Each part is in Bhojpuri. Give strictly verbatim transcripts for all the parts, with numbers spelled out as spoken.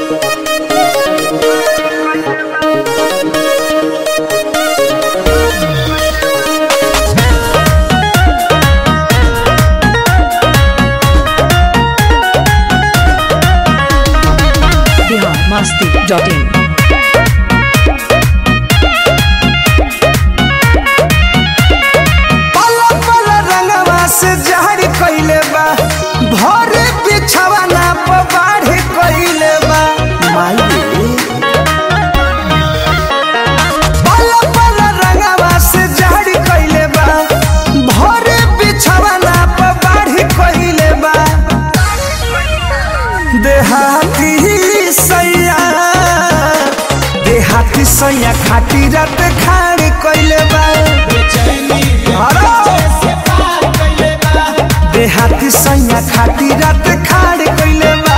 masti dot in. पला पला रंगवा से जहर कइले बा भरे बिछवा ना बाढ़ कइले बा माई पला पला रंगवा से जहर कइले बा भरे बिछवा ना बाढ़ कइले बा देहाती सैया देहाती सैया खाटी रात खाड़ कइले बा देहाती सैया खाटी रात खाड़ कइले बा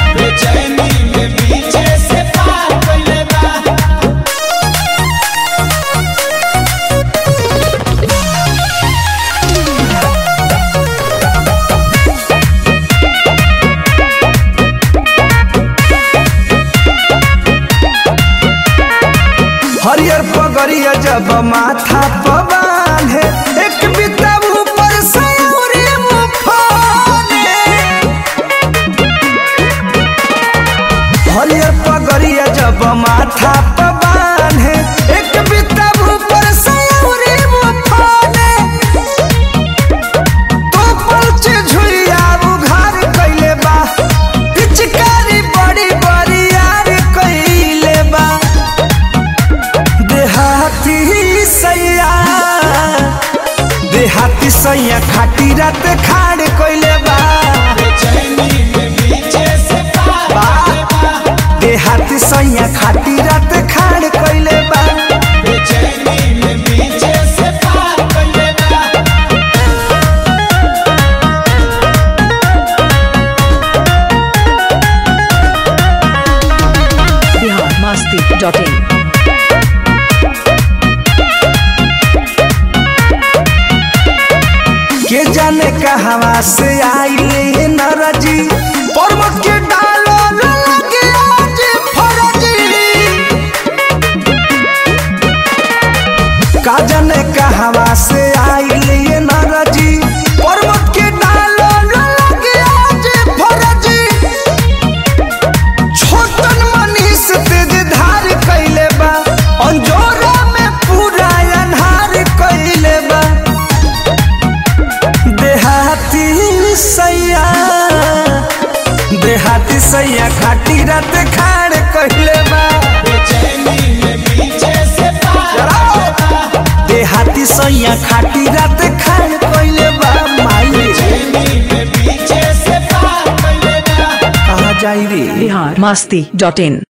हरियर पगड़िया जब माथा पवान है एक बिता ऊपर सौरी मुफाने हरियर पगड़िया जब माथा पवान है एक बिता ऊपर सौरी मुफाने तो पलचे झुइया उघार कइले बा पिचकारी बड़ी बड़ी यार कइले बा देहाती सैया देहाती सैया खाटी रात खाड़ कइले बा देहाती सैया खाटी रात खाड़ कइले बा Bihar masti dot in. के जाने कहवा से आइले नरजी पर्व के डालो लगे आज फरजी का जाने कहवा से आइले नरजी पर्व के डालो लगे आज फरजी छोटन मनीष तेज धार कइले बा अंजोरा में पूरा अन्हार कइले बा देहाती सैया देहाती सैया खाटी रात खाड़ कइले बा देहाती सैया खाटी रात खाड़ कइले बा माई कहाँ जाई रे Bihar masti dot in.